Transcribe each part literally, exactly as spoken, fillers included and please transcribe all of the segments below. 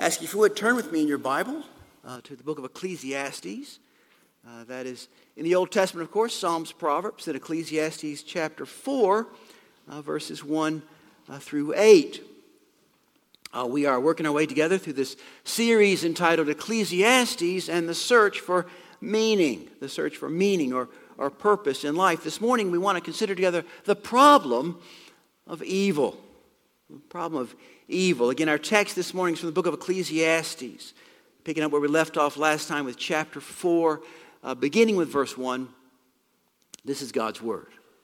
ask you if you would turn with me in your Bible uh, to the book of Ecclesiastes. Uh, that is in the Old Testament, of course, Psalms, Proverbs, and Ecclesiastes chapter four, uh, verses one uh, through eight. Uh, we are working our way together through this series entitled Ecclesiastes and the Search for Meaning, the search for meaning or, or purpose in life. This morning we want to consider together the problem of evil. The problem of evil. Again, our text this morning is from the book of Ecclesiastes, picking up where we left off last time with chapter four, uh, beginning with verse one. This is God's word.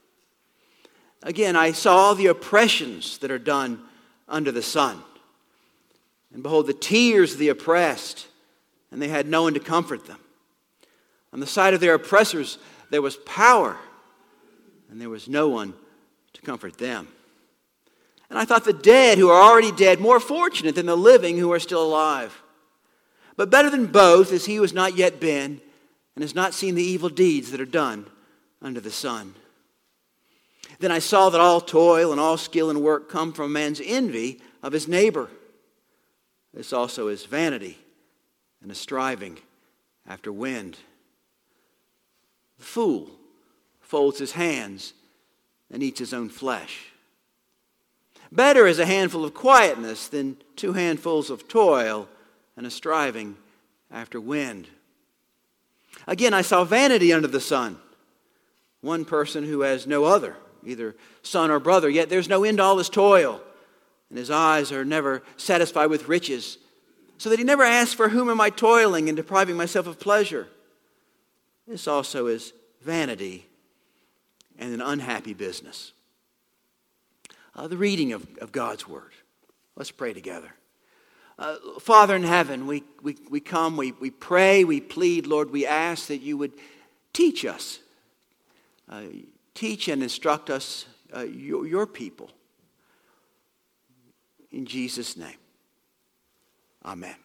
Again, I saw all the oppressions that are done under the sun. And behold, the tears of the oppressed, and they had no one to comfort them. On the side of their oppressors there was power, and there was no one to comfort them. And I thought the dead who are already dead more fortunate than the living who are still alive. But better than both is he who has not yet been and has not seen the evil deeds that are done under the sun. Then I saw that all toil and all skill and work come from man's envy of his neighbor. This also is vanity and a striving after wind. The fool folds his hands and eats his own flesh. Better is a handful of quietness than two handfuls of toil and a striving after wind. Again, I saw vanity under the sun. One person who has no other, either son or brother, yet there's no end to all his toil, and his eyes are never satisfied with riches, so that he never asks, for whom am I toiling and depriving myself of pleasure? This also is vanity and an unhappy business. Uh, the reading of, of God's word. Let's pray together. Uh, Father in heaven, we, we, we come, we, we pray, we plead, Lord, we ask that you would teach us, uh, teach and instruct us, uh, your, your people. In Jesus' name, amen.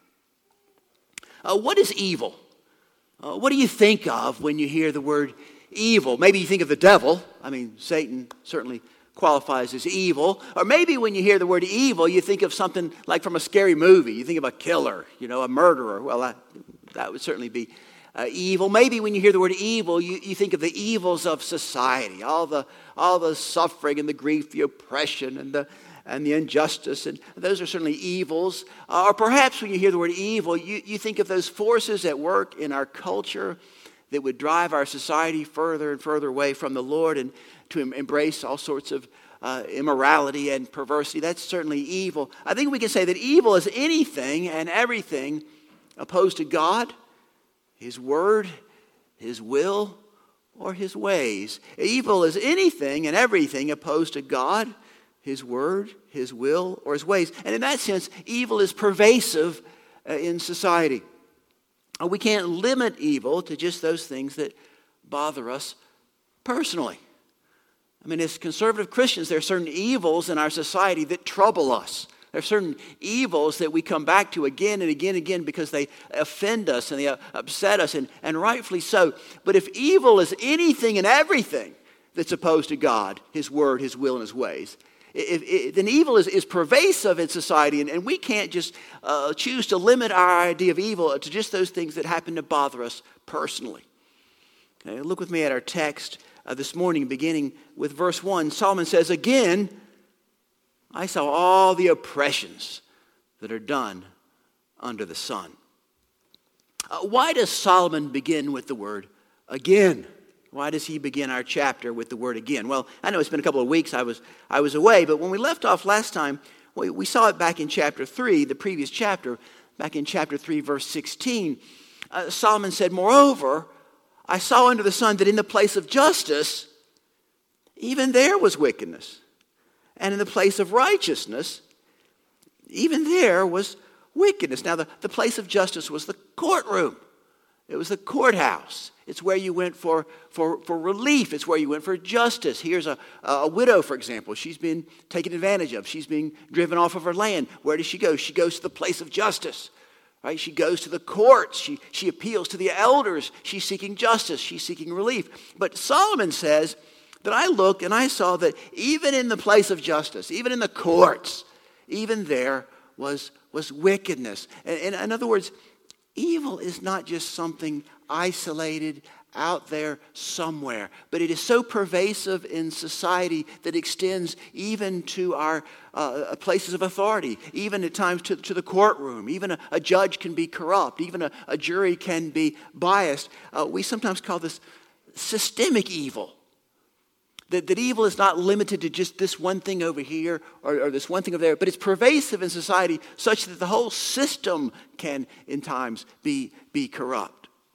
Uh, what is evil? Uh, what do you think of when you hear the word evil? Maybe you think of the devil. I mean, Satan certainly qualifies as evil. Or maybe when you hear the word evil, you think of something like from a scary movie. You think of a killer, you know, a murderer. Well, that, that would certainly be uh, evil. Maybe when you hear the word evil, you, you think of the evils of society, all the all the suffering and the grief, the oppression and the and the injustice, and those are certainly evils. Uh, or perhaps when you hear the word evil, you, you think of those forces at work in our culture that would drive our society further and further away from the Lord and to em- embrace all sorts of uh, immorality and perversity. That's certainly evil. I think we can say that evil is anything and everything opposed to God, His Word, His will, or His ways. Evil is anything and everything opposed to God, His Word, His will, or His ways. And in that sense, evil is pervasive uh, in society. Uh, we can't limit evil to just those things that bother us personally. I mean, as conservative Christians, there are certain evils in our society that trouble us. There are certain evils that we come back to again and again and again because they offend us and they upset us, and, and rightfully so. But if evil is anything and everything that's opposed to God, His Word, His will, and His ways, If, if, then evil is, is pervasive in society, and, and we can't just uh, choose to limit our idea of evil to just those things that happen to bother us personally. Okay, look with me at our text uh, this morning, beginning with verse one. Solomon says, "Again, I saw all the oppressions that are done under the sun." Uh, why does Solomon begin with the word again? Why does he begin our chapter with the word again? Well, I know it's been a couple of weeks. I was I was away, but when we left off last time, we, we saw it back in chapter three, the previous chapter, back in chapter three, verse sixteen. Uh, Solomon said, "Moreover, I saw under the sun that in the place of justice, even there was wickedness. And in the place of righteousness, even there was wickedness." Now, the, the place of justice was the courtroom. It was the courthouse. It's where you went for, for, for relief. It's where you went for justice. Here's a, a widow, for example. She's been taken advantage of. She's being driven off of her land. Where does she go? She goes to the place of justice. Right? She goes to the courts. She, she appeals to the elders. She's seeking justice. She's seeking relief. But Solomon says that I looked and I saw that even in the place of justice, even in the courts, even there was, was wickedness. And, and in other words, evil is not just something isolated out there somewhere, but it is so pervasive in society that extends even to our uh, places of authority, even at times to, to the courtroom. Even a, a judge can be corrupt. Even a, a jury can be biased. Uh, we sometimes call this systemic evil. That, that evil is not limited to just this one thing over here or, or this one thing over there, but it's pervasive in society such that the whole system can, in times, be, be corrupt.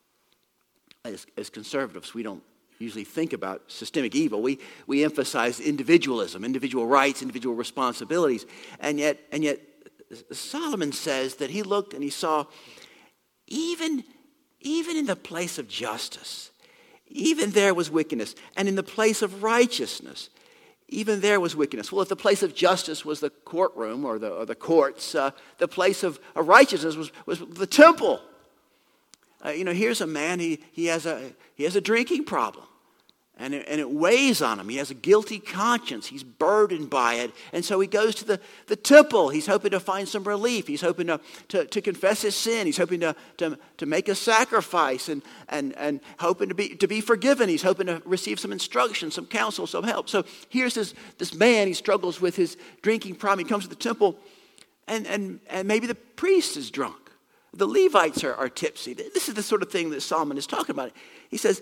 As, as conservatives, we don't usually think about systemic evil. We, we emphasize individualism, individual rights, individual responsibilities. And yet, and yet Solomon says that he looked and he saw even, even in the place of justice, even there was wickedness. And in the place of righteousness, even there was wickedness. Well, if the place of justice was the courtroom or the, or the courts, uh, the place of, of righteousness was, was the temple. Uh, you know, here's a man, he, he, has a, he has a drinking problem. And it, and it weighs on him. He has a guilty conscience. He's burdened by it. And so he goes to the, the temple. He's hoping to find some relief. He's hoping to, to, to confess his sin. He's hoping to, to, to make a sacrifice and, and, and hoping to be, to be forgiven. He's hoping to receive some instruction, some counsel, some help. So here's this, this man. He struggles with his drinking problem. He comes to the temple, and, and, and maybe the priest is drunk. The Levites are, are tipsy. This is the sort of thing that Solomon is talking about. He says,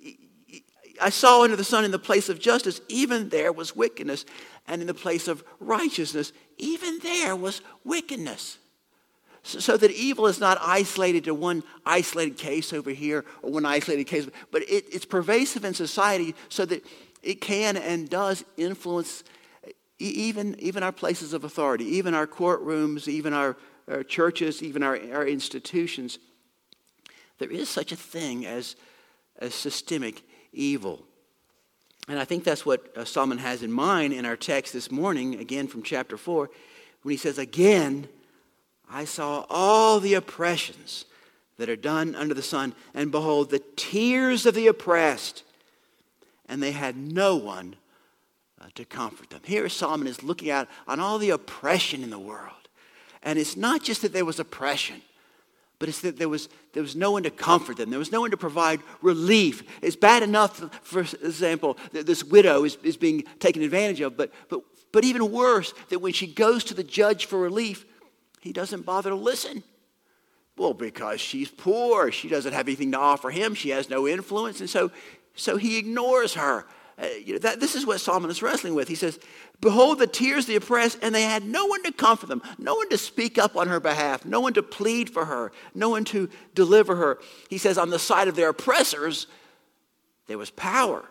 I saw under the sun in the place of justice, even there was wickedness. And in the place of righteousness, even there was wickedness. So, so that evil is not isolated to one isolated case over here or one isolated case, but it, it's pervasive in society so that it can and does influence even, even our places of authority, even our courtrooms, even our our churches, even our, our institutions. There is such a thing as, as systemic evil. And I think that's what uh, Solomon has in mind in our text this morning, again from chapter four, when he says, again, I saw all the oppressions that are done under the sun, and behold, the tears of the oppressed, and they had no one uh, to comfort them. Here Solomon is looking out on all the oppression in the world. And it's not just that there was oppression, but it's that there was, there was no one to comfort them. There was no one to provide relief. It's bad enough, for example, that this widow is, is being taken advantage of, but, but, but even worse, that when she goes to the judge for relief, he doesn't bother to listen. Well, because she's poor. She doesn't have anything to offer him. She has no influence. And so, so he ignores her. Uh, you know, that, this is what Solomon is wrestling with. He says, behold the tears of the oppressed, and they had no one to comfort them, no one to speak up on her behalf, no one to plead for her, no one to deliver her. He says, on the side of their oppressors, there was power,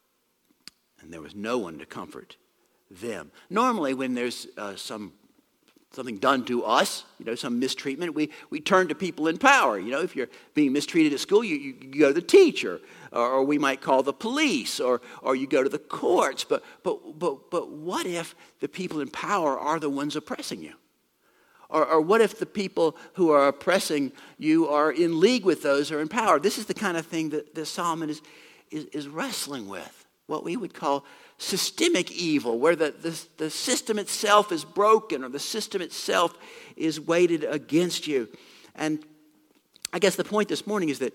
and there was no one to comfort them. Normally, when there's uh, some something done to us, you know, some mistreatment, we, we turn to people in power. You know, if you're being mistreated at school, you, you, you go to the teacher, or, or we might call the police, or or you go to the courts. But but but but what if the people in power are the ones oppressing you? Or, or what if the people who are oppressing you are in league with those who are in power? This is the kind of thing that, that Solomon is, is, is wrestling with, what we would call systemic evil, where the, the, the system itself is broken or the system itself is weighted against you. And I guess the point this morning is that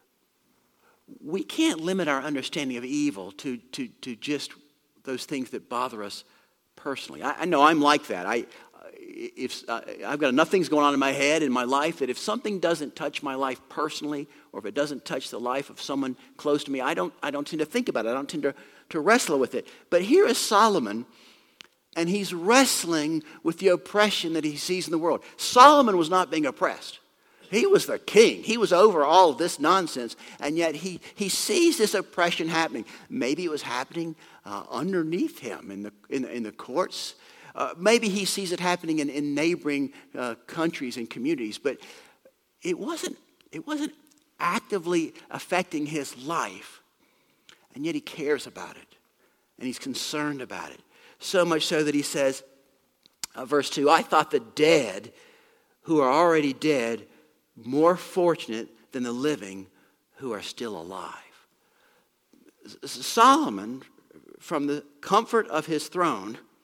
we can't limit our understanding of evil to, to, to just those things that bother us personally. I, I know I'm like that. I, if uh, I've got enough things going on in my head, in my life, that if something doesn't touch my life personally, or if it doesn't touch the life of someone close to me, I don't, I don't tend to think about it. I don't tend to, to wrestle with it. But here is Solomon, and he's wrestling with the oppression that he sees in the world. Solomon was not being oppressed. He was the king. He was over all of this nonsense, and yet he, he sees this oppression happening. Maybe it was happening uh, underneath him in the, in, in the courts. Uh, maybe he sees it happening in, in neighboring uh, countries and communities, but it wasn't, it wasn't actively affecting his life, and yet he cares about it, and he's concerned about it. So much so that he says, uh, verse two, I thought the dead who are already dead more fortunate than the living who are still alive. Solomon, from the comfort of his throne,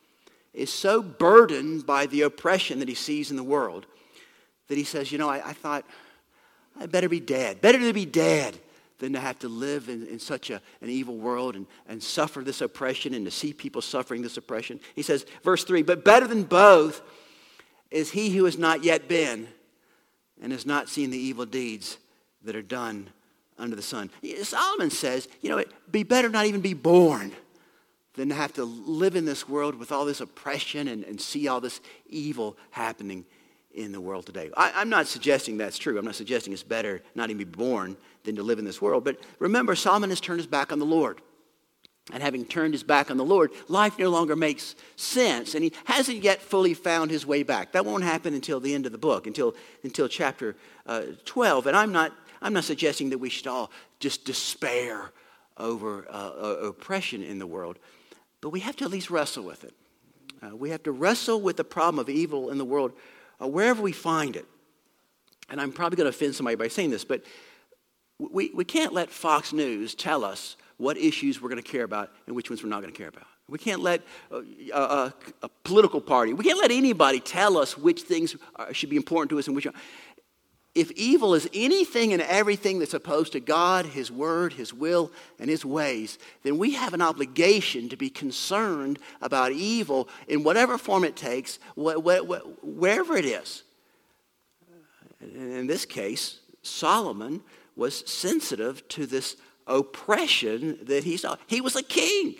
is so burdened by the oppression that he sees in the world that he says, you know, I, I thought I'd better be dead. Better to be dead than to have to live in, in such a, an evil world and, and suffer this oppression and to see people suffering this oppression. He says, verse three, but better than both is he who has not yet been and has not seen the evil deeds that are done under the sun. Solomon says, you know, it'd be better not even be born than to have to live in this world with all this oppression and, and see all this evil happening in the world today. I, I'm not suggesting that's true. I'm not suggesting it's better not even be born than to live in this world. But remember, Solomon has turned his back on the Lord. And having turned his back on the Lord, life no longer makes sense. And he hasn't yet fully found his way back. That won't happen until the end of the book, until, until chapter uh, twelve. And I'm not, I'm not suggesting that we should all just despair over uh, oppression in the world. But we have to at least wrestle with it. Uh, we have to wrestle with the problem of evil in the world uh, wherever we find it. And I'm probably going to offend somebody by saying this, but we, we can't let Fox News tell us what issues we're going to care about and which ones we're not going to care about. We can't let uh, a, a political party, we can't let anybody tell us which things are, should be important to us and which aren't. If evil is anything and everything that's opposed to God, His Word, His will, and His ways, then we have an obligation to be concerned about evil in whatever form it takes, wh- wh- wh- wherever it is. In this case, Solomon was sensitive to this oppression that he saw. He was a king.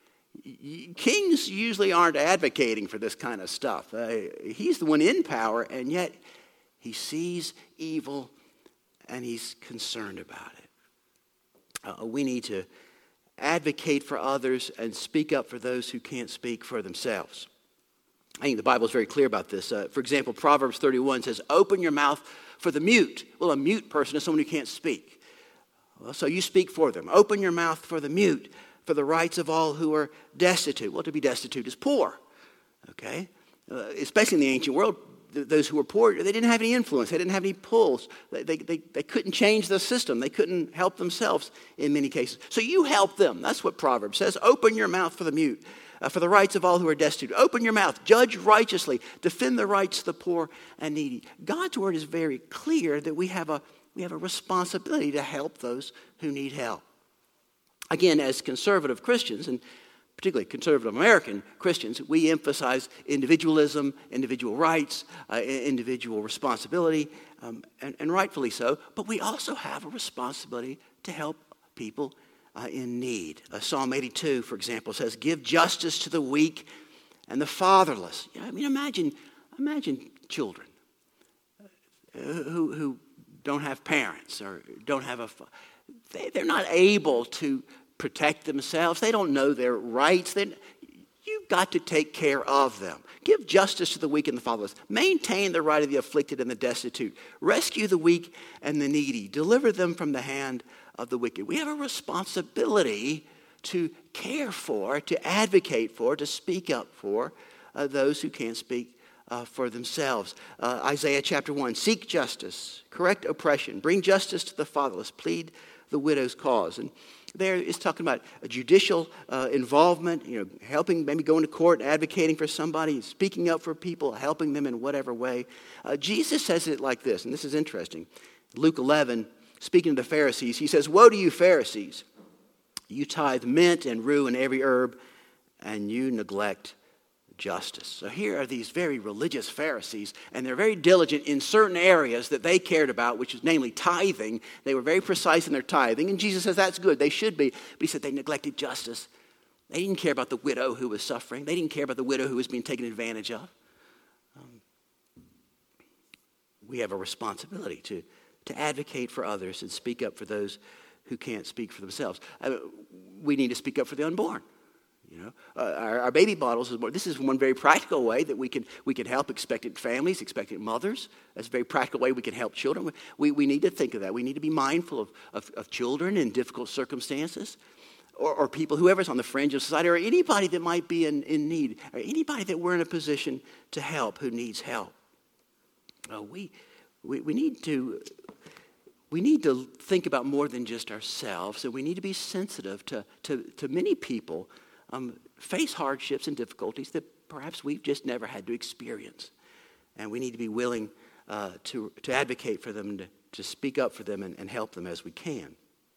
Kings usually aren't advocating for this kind of stuff. Uh, he's the one in power, and yet he sees evil and he's concerned about it. Uh, we need to advocate for others and speak up for those who can't speak for themselves. I think the Bible is very clear about this. Uh, for example, Proverbs thirty-one says, open your mouth for the mute. Well, a mute person is someone who can't speak. Well, so you speak for them. Open your mouth for the mute, for the rights of all who are destitute. Well, to be destitute is poor, okay? Uh, especially in the ancient world, th- those who were poor, they didn't have any influence. They didn't have any pulls. They, they, they, they couldn't change the system. They couldn't help themselves in many cases. So you help them. That's what Proverbs says. Open your mouth for the mute, uh, for the rights of all who are destitute. Open your mouth. Judge righteously. Defend the rights of the poor and needy. God's word is very clear that we have a We have a responsibility to help those who need help. Again, as conservative Christians, and particularly conservative American Christians, we emphasize individualism, individual rights, uh, individual responsibility, um, and, and rightfully so. But we also have a responsibility to help people uh, in need. Uh, Psalm eighty-two, for example, says, give justice to the weak and the fatherless. You know, I mean, imagine, imagine children uh, who, who don't have parents or don't have a, they, they're not able to protect themselves. They don't know their rights. They, you've got to take care of them. Give justice to the weak and the fatherless. Maintain the right of the afflicted and the destitute. Rescue the weak and the needy. Deliver them from the hand of the wicked. We have a responsibility to care for, to advocate for, to speak up for uh, those who can't speak Uh, for themselves. Uh, Isaiah chapter one, seek justice, correct oppression, bring justice to the fatherless, plead the widow's cause. And there it's talking about a judicial uh, involvement, you know, helping, maybe going to court, advocating for somebody, speaking up for people, helping them in whatever way. Uh, Jesus says it like this, and this is interesting. Luke eleven, speaking to the Pharisees, he says, woe to you Pharisees, you tithe mint and rue and every herb, and you neglect justice. So here are these very religious Pharisees, and they're very diligent in certain areas that they cared about, which is namely tithing. They were very precise in their tithing, and Jesus says that's good. They should be. But he said they neglected justice. They didn't care about the widow who was suffering. They didn't care about the widow who was being taken advantage of. Um, we have a responsibility to, to advocate for others and speak up for those who can't speak for themselves. I mean, we need to speak up for the unborn. You know, uh, our, our baby bottles is more, this is one very practical way that we can we can help expectant families, expectant mothers. That's a very practical way we can help children. We we need to think of that. We need to be mindful of of, of children in difficult circumstances, or, or people, whoever's on the fringe of society, or anybody that might be in, in need, or anybody that we're in a position to help who needs help. Uh, we, we we need to. We need to think about more than just ourselves, and we need to be sensitive to to, to many people Um, face hardships and difficulties that perhaps we've just never had to experience. And we need to be willing uh, to, to advocate for them, to, to speak up for them and, and help them as we can.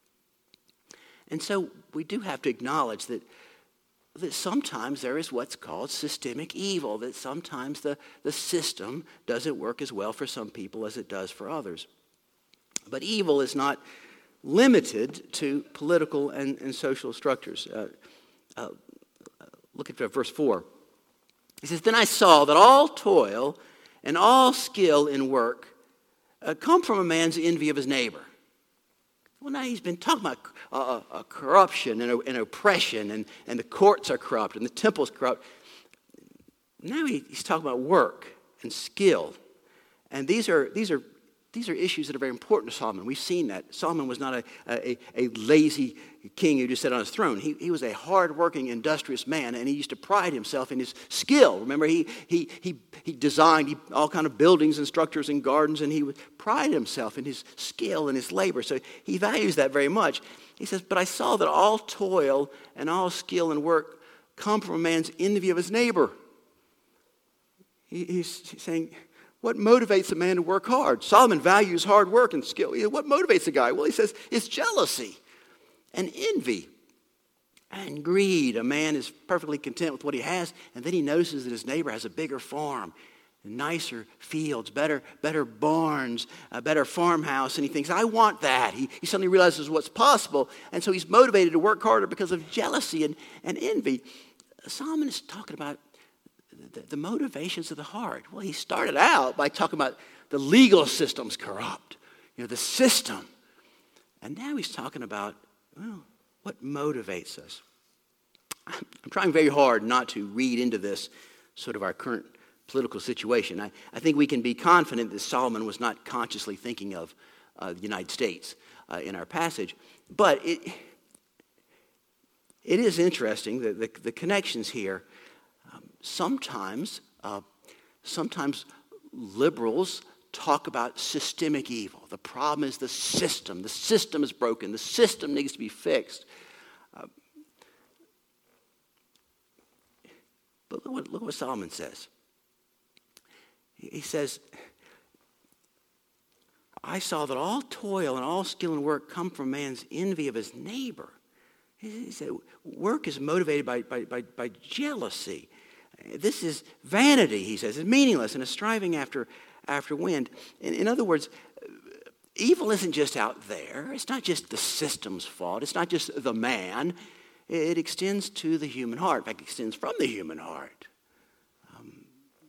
And so we do have to acknowledge that, that sometimes there is what's called systemic evil, that sometimes the, the system doesn't work as well for some people as it does for others. But evil is not limited to political and, and social structures. Uh, uh, look at verse four. He says, "Then I saw that all toil and all skill in work uh, come from a man's envy of his neighbor." Well, now he's been talking about uh, uh, corruption and, and oppression, and, and the courts are corrupt, and the temple's corrupt. Now he, he's talking about work and skill. And these are, these are These are issues that are very important to Solomon. We've seen that. Solomon was not a, a, a lazy king who just sat on his throne. He, he was a hard-working, industrious man, and he used to pride himself in his skill. Remember, he he he, he designed he, all kind of buildings and structures and gardens, and he would pride himself in his skill and his labor. So he values that very much. He says, "But I saw that all toil and all skill and work come from a man's envy of his neighbor." He, he's saying, what motivates a man to work hard? Solomon values hard work and skill. What motivates a guy? Well, he says it's jealousy and envy and greed. A man is perfectly content with what he has, and then he notices that his neighbor has a bigger farm, nicer fields, better, better barns, a better farmhouse, and he thinks, I want that. He, he suddenly realizes what's possible, and so he's motivated to work harder because of jealousy and, and envy. Solomon is talking about The, the motivations of the heart. Well, he started out by talking about the legal system's corrupt, you know, the system. And now he's talking about, well, what motivates us. I'm trying very hard not to read into this sort of our current political situation. I, I think we can be confident that Solomon was not consciously thinking of uh, the United States uh, in our passage. But it, it is interesting that the, the connections here. Sometimes, uh, sometimes liberals talk about systemic evil. The problem is the system. The system is broken. The system needs to be fixed. Uh, but look what, look what Solomon says. He says, I saw that all toil and all skill and work come from man's envy of his neighbor. He said, work is motivated by, by, by, by jealousy. This is vanity, he says. It's meaningless and a striving after, after wind. In, in other words, evil isn't just out there. It's not just the system's fault. It's not just the man. It, it extends to the human heart. In fact, it extends from the human heart. Um,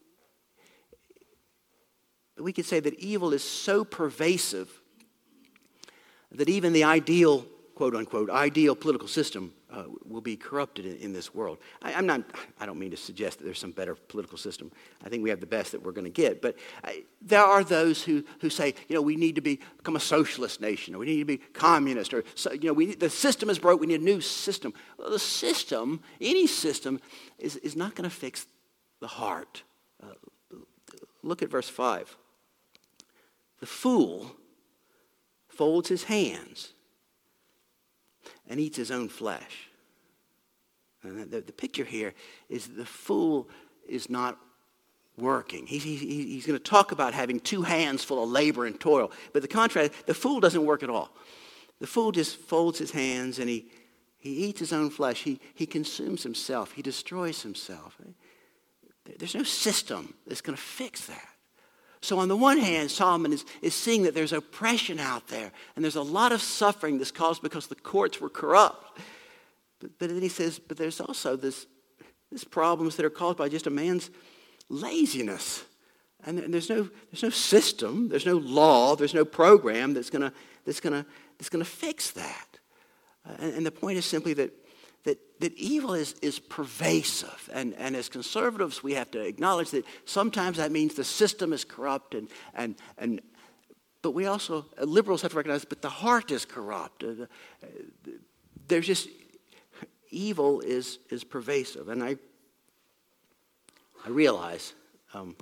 we could say that evil is so pervasive that even the ideal, quote unquote, ideal political system Uh, will be corrupted in, in this world. I, I'm not, I don't mean to suggest that there's some better political system. I think we have the best that we're going to get. But I, there are those who, who say, you know, we need to be, become a socialist nation, or we need to be communist, or, so, you know, we need, the system is broke, we need a new system. Well, the system, any system, is, is not going to fix the heart. Uh, look at verse five. The fool folds his hands and eats his own flesh. And the, the picture here is that the fool is not working. He, he, he's going to talk about having two hands full of labor and toil. But the contrast, the fool doesn't work at all. The fool just folds his hands and he, he eats his own flesh. He, he consumes himself. He destroys himself. There's no system that's going to fix that. So on the one hand, Solomon is, is seeing that there's oppression out there, and there's a lot of suffering that's caused because the courts were corrupt. But, but then he says, but there's also this, this problems that are caused by just a man's laziness. And, and there's no there's no system, there's no law, there's no program that's gonna that's gonna that's gonna fix that. Uh, and, and the point is simply that That, that evil is, is pervasive. And, and as conservatives, we have to acknowledge that sometimes that means the system is corrupt. And, and, and, but we also, uh, liberals have to recognize, but the heart is corrupt. Uh, uh, there's just, evil is, is pervasive. And I, I realize um,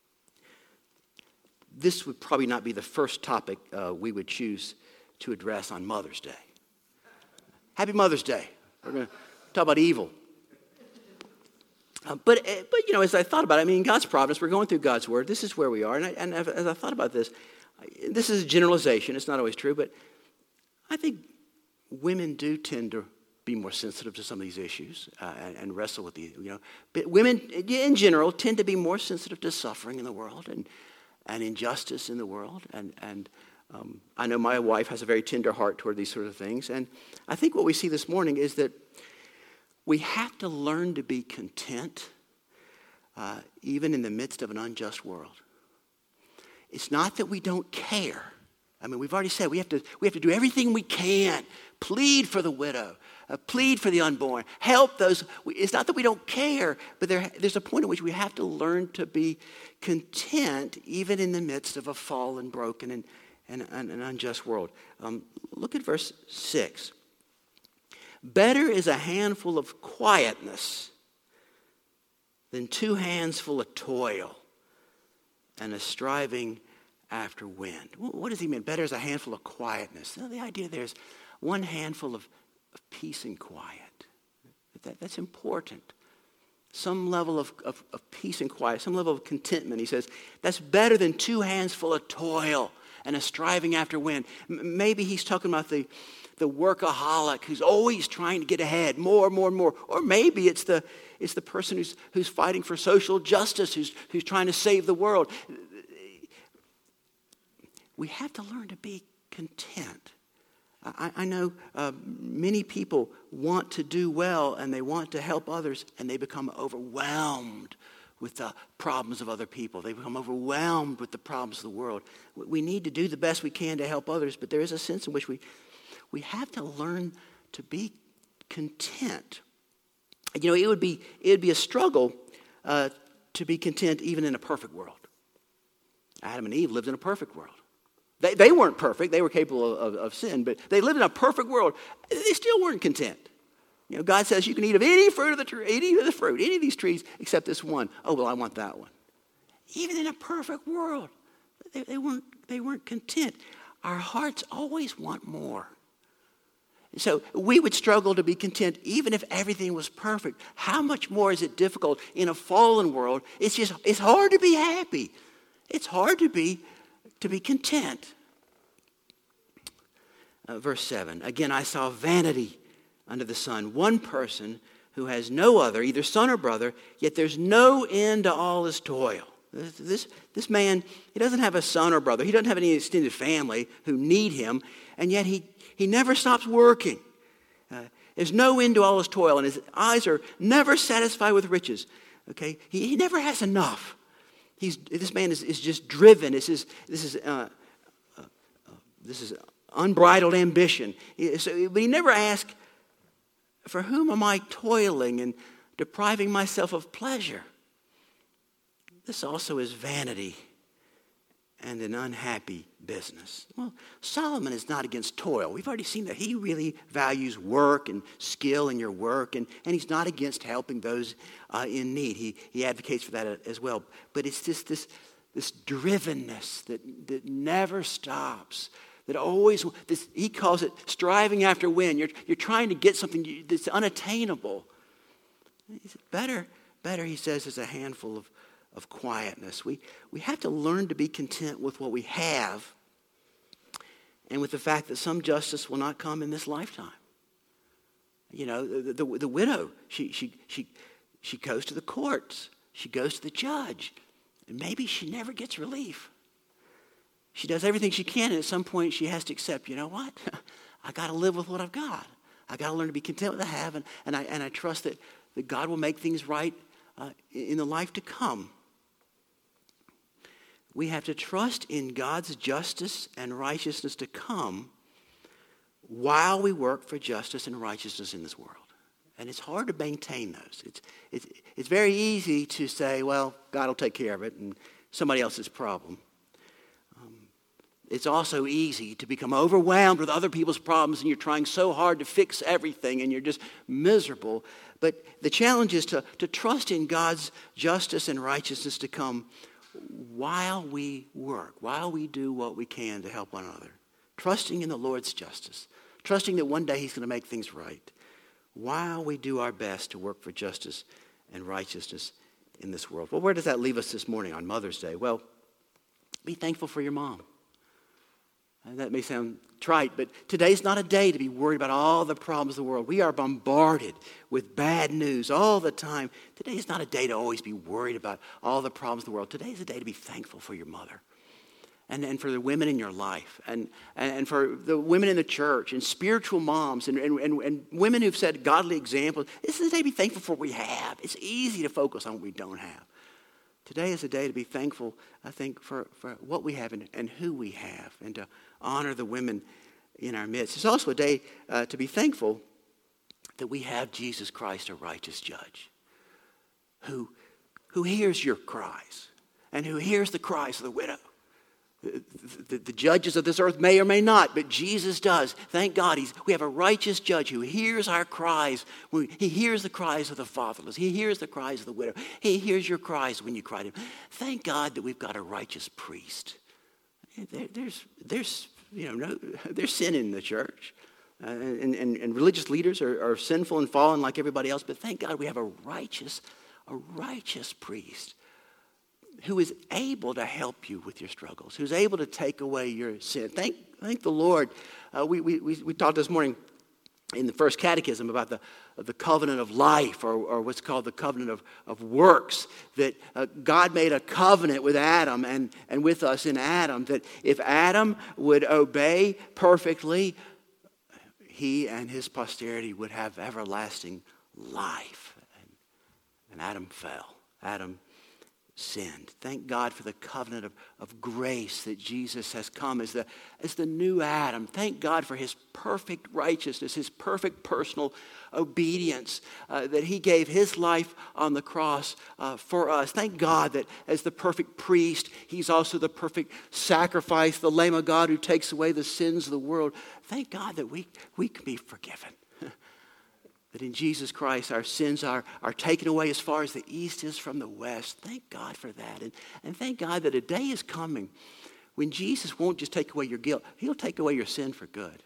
this would probably not be the first topic uh, we would choose to address on Mother's Day. Happy Mother's Day. We're going to talk about evil. Uh, but, uh, but, you know, as I thought about it, I mean, God's providence, we're going through God's word. This is where we are. And, I, and as I thought about this, this is a generalization. It's not always true, but I think women do tend to be more sensitive to some of these issues uh, and, and wrestle with the, you know. But women, in general, tend to be more sensitive to suffering in the world and, and injustice in the world. And, and um, I know my wife has a very tender heart toward these sort of things. And I think what we see this morning is that we have to learn to be content uh, even in the midst of an unjust world. It's not that we don't care. I mean, we've already said we have to, we have to do everything we can. Plead for the widow. Uh, plead for the unborn. Help those. It's not that we don't care, but there, there's a point at which we have to learn to be content even in the midst of a fallen, broken, and, and, and an unjust world. Um, look at verse six. Better is a handful of quietness than two hands full of toil and a striving after wind. What does he mean? Better is a handful of quietness. Now, the idea there is one handful of, of peace and quiet. That, that's important. Some level of, of, of peace and quiet, some level of contentment. He says, that's better than two hands full of toil and a striving after wind. M- maybe he's talking about the the workaholic who's always trying to get ahead, more, more, more. Or maybe it's the it's the person who's who's fighting for social justice, who's who's trying to save the world. We have to learn to be content. I, I know uh, many people want to do well and they want to help others, and they become overwhelmed with the problems of other people. They become overwhelmed with the problems of the world. We need to do the best we can to help others, but there is a sense in which we We have to learn to be content. You know, it would be it would be a struggle uh, to be content even in a perfect world. Adam and Eve lived in a perfect world. They, they weren't perfect. They were capable of, of, of sin, but they lived in a perfect world. They still weren't content. You know, God says you can eat of any fruit of the tree, any of the fruit, any of these trees except this one. Oh, well, I want that one. Even in a perfect world, they, they weren't they weren't content. Our hearts always want more. So we would struggle to be content even if everything was perfect. How much more is it difficult in a fallen world? It's just, it's hard to be happy. It's hard to be, to be content. Uh, verse seven, again, I saw vanity under the sun. One person who has no other, either son or brother, yet there's no end to all his toil. This, this, this man, he doesn't have a son or brother. He doesn't have any extended family who need him, and yet he He never stops working. Uh, there's no end to all his toil, and his eyes are never satisfied with riches. Okay, he, he never has enough. He's this man is, is just driven. This is this is uh, uh, uh, this is unbridled ambition. He, so, but he never asks, "For whom am I toiling and depriving myself of pleasure?" This also is vanity and an unhappy business. Well, Solomon is not against toil. We've already seen that he really values work and skill in your work, and, and he's not against helping those uh, in need. He he advocates for that as well. But it's just this, this drivenness that, that never stops, that always, this, he calls it striving after wind. You're, you're trying to get something that's unattainable. He said, better, better, he says, is a handful of of quietness. We we have to learn to be content with what we have and with the fact that some justice will not come in this lifetime. You know, the, the, the widow, she, she, she, she goes to the courts. She goes to the judge. And maybe she never gets relief. She does everything she can, and at some point she has to accept, you know what? I got to live with what I've got. I got to learn to be content with what I have, and, and, I, and I trust that, that God will make things right uh, in the life to come. We have to trust in God's justice and righteousness to come while we work for justice and righteousness in this world. And it's hard to maintain those. It's, it's, it's very easy to say, well, God will take care of it, and somebody else's problem. Um, it's also easy to become overwhelmed with other people's problems, and you're trying so hard to fix everything, and you're just miserable. But the challenge is to, to trust in God's justice and righteousness to come while we work, while we do what we can to help one another. Trusting in the Lord's justice. Trusting that one day he's going to make things right. While we do our best to work for justice and righteousness in this world. Well, where does that leave us this morning on Mother's Day? Well, be thankful for your mom. And that may sound trite, but today's not a day to be worried about all the problems of the world. We are bombarded with bad news all the time. Today's not a day to always be worried about all the problems of the world. Today's a day to be thankful for your mother. And, and for the women in your life, and, and, and for the women in the church, and spiritual moms, and, and, and, and women who've set godly examples. This is a day to be thankful for what we have. It's easy to focus on what we don't have. Today is a day to be thankful, I think, for, for what we have and, and who we have, and to honor the women in our midst. It's also a day uh, to be thankful that we have Jesus Christ, a righteous judge, who, who hears your cries, and who hears the cries of the widow. The, the, the judges of this earth may or may not, but Jesus does. Thank God he's, we have a righteous judge who hears our cries. He hears the cries of the fatherless. He hears the cries of the widow. He hears your cries when you cry to him. Thank God that we've got a righteous priest. There, there's, there's, you know, no, there's sin in the church. Uh, and, and, and religious leaders are, are sinful and fallen like everybody else. But thank God we have a righteous, a righteous priest who is able to help you with your struggles, who's able to take away your sin. Thank, thank the Lord. Uh, we, we, we talked this morning in the first catechism about the, the covenant of life, or, or what's called the covenant of, of works, that uh, God made a covenant with Adam and, and with us in Adam, that if Adam would obey perfectly, he and his posterity would have everlasting life. And, and Adam fell. Adam sinned. Thank God for the covenant of, of grace that Jesus has come as the, as the new Adam. Thank God for his perfect righteousness, his perfect personal obedience, uh, that he gave his life on the cross uh, for us. Thank God that as the perfect priest, he's also the perfect sacrifice, the Lamb of God who takes away the sins of the world. Thank God that we, we can be forgiven. That in Jesus Christ our sins are, are taken away as far as the east is from the west. Thank God for that. And, and thank God that a day is coming when Jesus won't just take away your guilt. He'll take away your sin for good.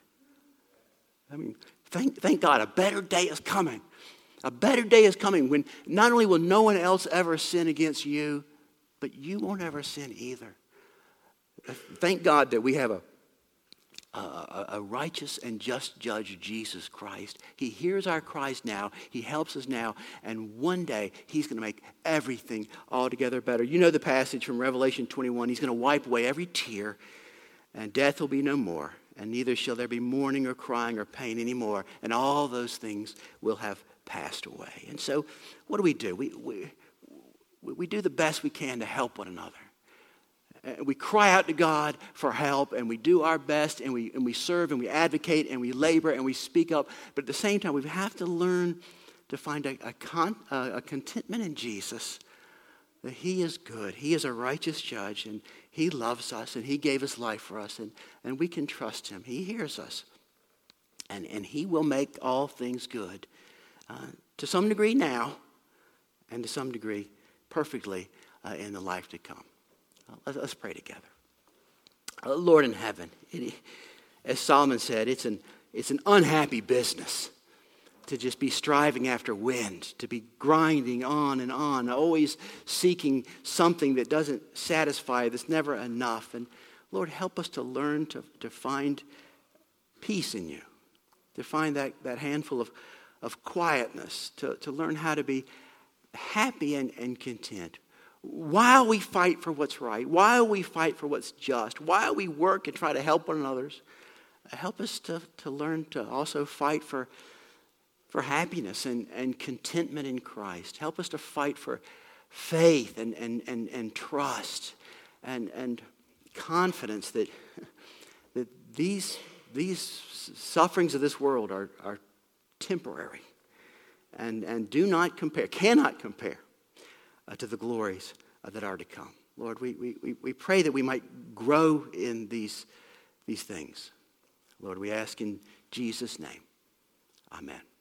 I mean, thank, thank God a better day is coming. A better day is coming when not only will no one else ever sin against you, but you won't ever sin either. Thank God that we have a A, a righteous and just judge, Jesus Christ. He hears our cries now. He helps us now. And one day, he's going to make everything altogether better. You know the passage from Revelation twenty-one. He's going to wipe away every tear, and death will be no more. And neither shall there be mourning or crying or pain anymore. And all those things will have passed away. And so, what do we do? We, we, we do the best we can to help one another. We cry out to God for help, and we do our best, and we and we serve, and we advocate, and we labor, and we speak up. But at the same time, we have to learn to find a, a, con, a, a contentment in Jesus, that he is good. He is a righteous judge, and he loves us, and he gave his life for us, and, and we can trust him. He hears us, and, and he will make all things good, uh, to some degree now, and to some degree perfectly uh, in the life to come. Let's pray together. Uh, Lord in heaven, it, as Solomon said, it's an, it's an unhappy business to just be striving after wind, to be grinding on and on, always seeking something that doesn't satisfy, that's never enough. And Lord, help us to learn to, to find peace in you, to find that, that handful of, of quietness, to, to learn how to be happy and, and content. While we fight for what's right, while we fight for what's just, while we work and try to help one another, help us to, to learn to also fight for, for happiness and, and contentment in Christ. Help us to fight for faith and, and, and, and trust and, and confidence that, that these, these sufferings of this world are, are temporary and, and do not compare, cannot compare Uh, to the glories uh, that are to come. Lord, we, we, we pray that we might grow in these, these things. Lord, we ask in Jesus' name. Amen.